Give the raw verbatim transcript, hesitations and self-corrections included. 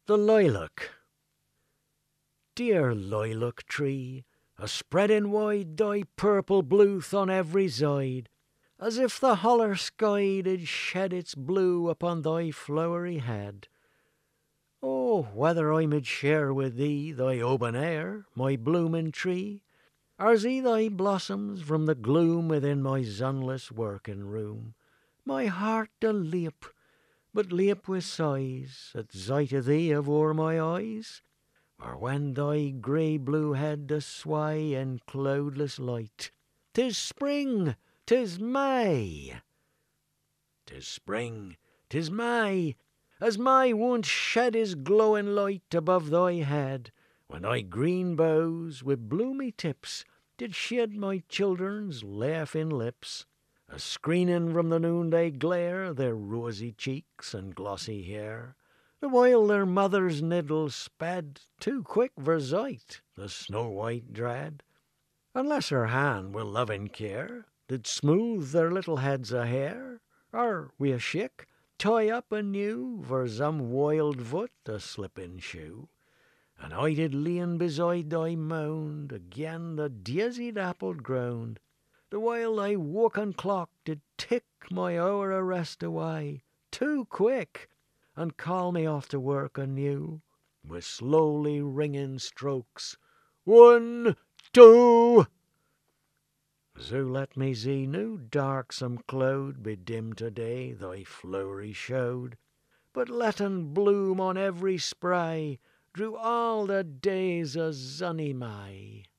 The Lilac. Dear lilac tree, a spreading wide thy purple bluth on every side, as if the holler sky did shed its blue upon thy flowery head. Oh, whether I mid share with thee thy open air, my blooming tree, or see thy blossoms from the gloom within my sunless working room, my heart do leap, but leap with sighs at sight of thee afore my eyes. Or when thy grey-blue head does sway in cloudless light, 'tis spring, 'tis May. 'Tis spring, 'tis May, as May won't shed his glowing light above thy head, when thy green boughs with bloomy tips did shed my children's laughing lips, a screening from the noonday glare their rosy cheeks and glossy hair, the while their mother's niddle sped too quick for sight, the snow white dread, unless her hand with loving care did smooth their little heads o' hair, or wi' a shick tie up anew for some wild foot a slipping shoe. And I did lean beside thy mound again the daisied appled ground, the while thy woken clock did tick my hour o' rest away too quick, and call me off to work anew, with slowly ringing strokes, one, two. So let me see no darksome cloud bedim today thy flowery showed, but letting bloom on every spray through all the days o' sunny May.